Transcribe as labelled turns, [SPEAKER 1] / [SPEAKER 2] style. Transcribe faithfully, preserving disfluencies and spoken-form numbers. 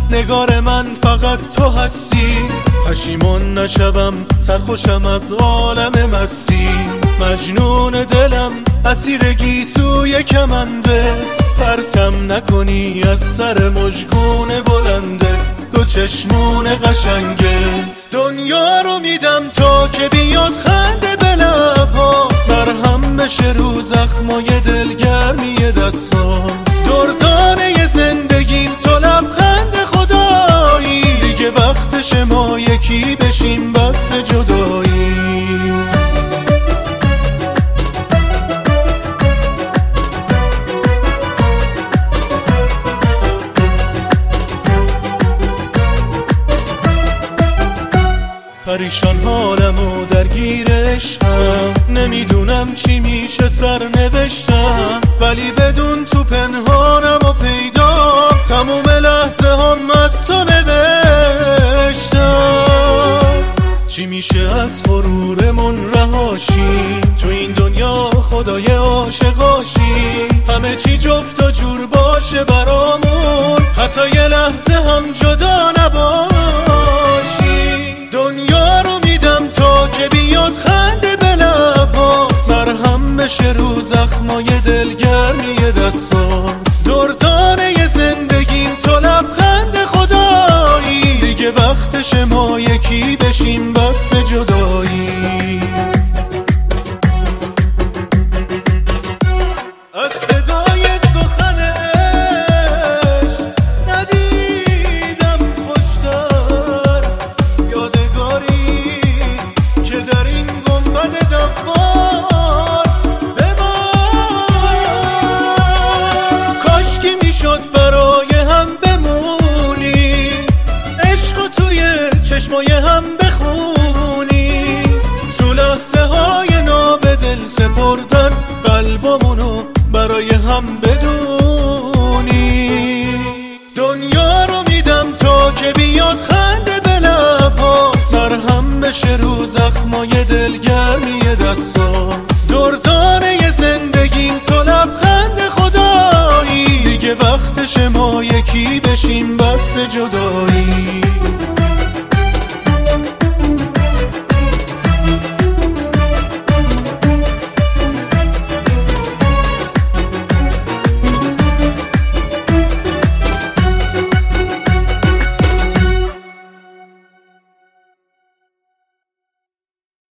[SPEAKER 1] نگار من فقط تو هستی. پشیمون نشوم سرخوشم از عالم مستی. مجنون دلم اسیر گیسوی کمندت، پرتم نکنی از سر مژگون بلندت دو چشمون قشنگت. دنیا رو میدم تا که بیاد خنده به لبها، مرهم بشه رو زخمای دلگرمی دستات. دردانه زندگیم تو لبخند خدایی، دیگه وقتش ما یکی بشیم بس جدایی. پریشان حالم و درگیر عشقم، نمیدونم چی میشه سر نوشتم، ولی بدون تو پنهانم و پیدا تموم لحظه هم از تو نوشتم. چی میشه از غرورمون رهاشی، تو این دنیا خدای عاشقاشی. همه چی جفت و جور باشه برامون، حتی یه لحظه هم جدا نباشی. دنیا رو میدم تا که بیاد خنده به لبها، مرهم بشه رو زخمای دلگرمی دستات. دردانه زندگیم تو لبخند خدایی، دیگه وقتش ما یکی بشیم بس جدایی. از صدای سخن عشق ندیدم خوشتر، یادگاری که در این گنبد دوار بمان. کاشکی میشد برای هم بمونی، عشق توی چشمای هم بخونی، تو لحظه های ناب دل سپردن قلبمونو برای هم بدونی. دنیا رو میدم تا که بیاد خنده به لبها، مرهم بشه رو زخمای دلگرمی دستات. دردانه زندگیم تو لبخند خدایی، دیگه وقتش ما یکی بشیم بس جدایی.